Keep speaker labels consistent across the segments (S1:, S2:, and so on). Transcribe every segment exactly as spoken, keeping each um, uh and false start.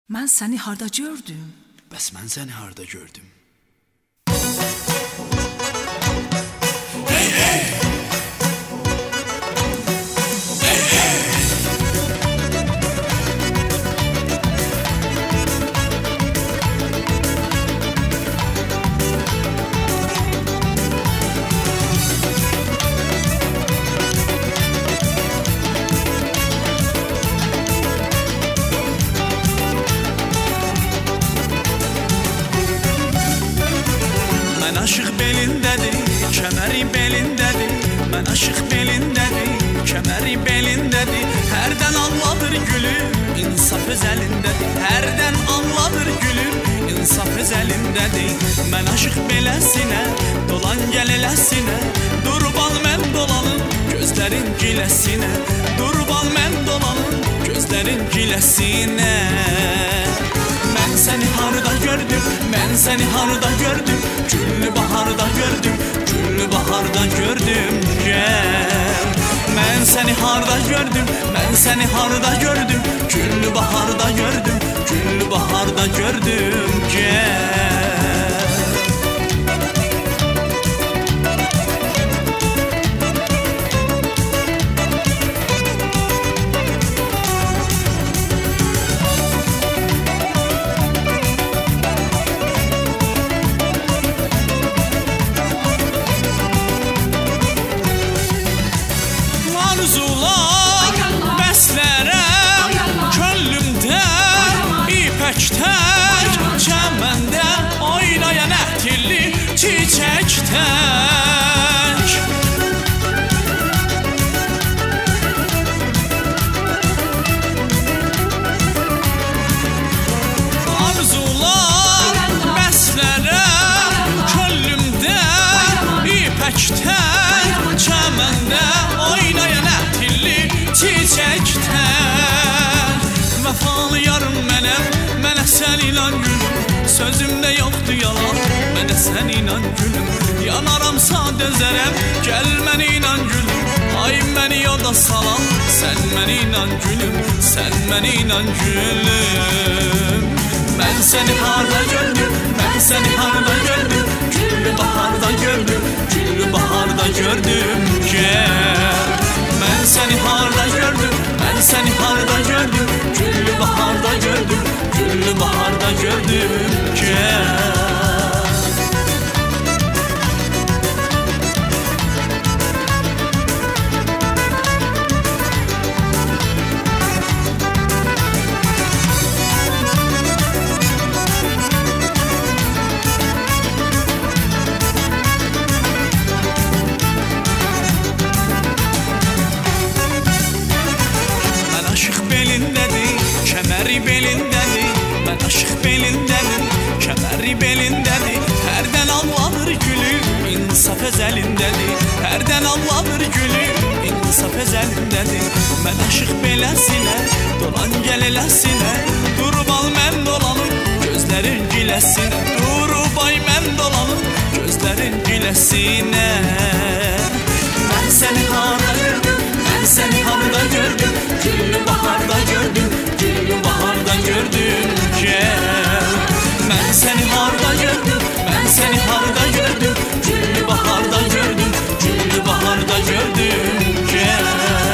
S1: Mən səni harda gördüm?
S2: Bəs mən səni harda gördüm? Hey, hey! Hey, hey! Mən aşıq belindədir, kəməri belindədir. Mən aşıq belindədir, kəməri belindədir. Hərdən anladır gülüm, insaf öz əlindədir. Hərdən anladır gülüm, insaf öz əlindədir. Mən aşıq beləsinə, dolan gəl eləsinə. Durban mən dolanım, gözlərin giləsinə. Durban mən dolanım, gözlərin giləsinə. Mən səni harda gördüm, mən səni harda gördüm. Güllü baharda gördüm, güllü baharda gördüm, gel. Mən səni harda gördüm, mən səni harda gördüm. Güllü baharda gördüm, güllü baharda gördüm, gel. Arzular bəslərəm könlümdə ipək tək çəməndə oynayan ətirli çiçək tək. Arzular bəslərəm könlümdə ipək tək çəməndə oynayan çiçəkdən. Vəfalı yarım mənəm, mənə sən inan gülüm. Sözümdə yoxdur yalan, mənə sən inan gülüm. Yanaramsa dözərəm, gəl mənə inan gülüm. Ay məni yoda salan, sən mənə inan gülüm. Sən mənə inan gülüm. Mən səni harda gördüm, mən səni harda gördüm. Güllü baharda gördüm, güllü baharda gördüm, gəl. Mən səni harda gördüm, mən səni harda gördüm. Güllü baharda gördüm, güllü baharda gördüm, gel. Kəməri belindədir, mən aşıq belindədir. Kəməri belindədir, hərdən anladır gülüm, insaf öz əlindədir. Hərdən anladır gülüm, insaf öz əlindədir. Mən aşıq beləsinə, dolan gəl eləsinə. Durub al mən dolanım, gözlərin giləsinə. Durub ay mən dolanım, gözlərin giləsinə. Mən səni harda gördüm, mən səni harda gördüm. Güllü baharda gördüm, güllü baharda gördüm, gel. Mən səni harda gördüm, mən səni harda gördüm. Güllü baharda gördüm, güllü baharda gördüm, gel.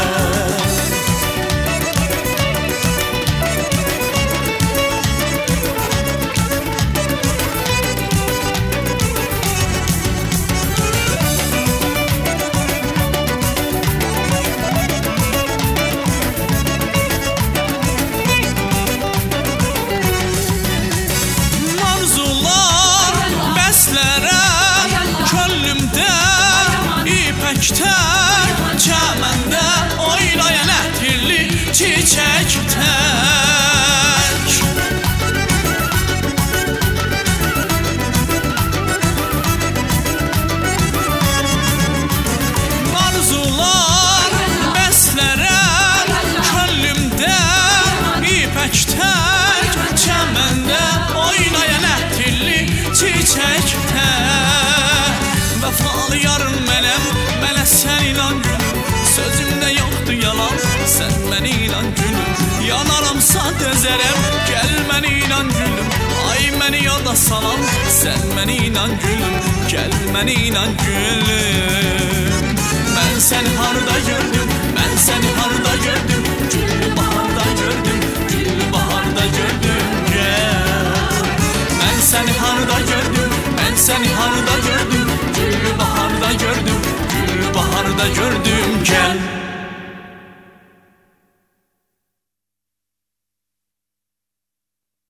S2: Tək çəməndə oynayan ətirli çiçək tək. Arzular bəslərəm könlümdə ipək tək çəməndə oynayan ətirli çiçək tək. Vəfalı yarım mənəm, mənə sən inan gülüm. Sözümdə yoxdur yalan, sən mənə inan gülüm. Yanaramsa dözərəm, gəl məni inan gülüm, gel məni inan gülüm. Mən səni harda gördüm, mən səni harda gördüm, gül baharda gördüm, gül baharda gördüm, gel. Mən səni harda gördüm, mən səni harda gördüm, gül baharda gördüm, gül baharda gördüm, gel.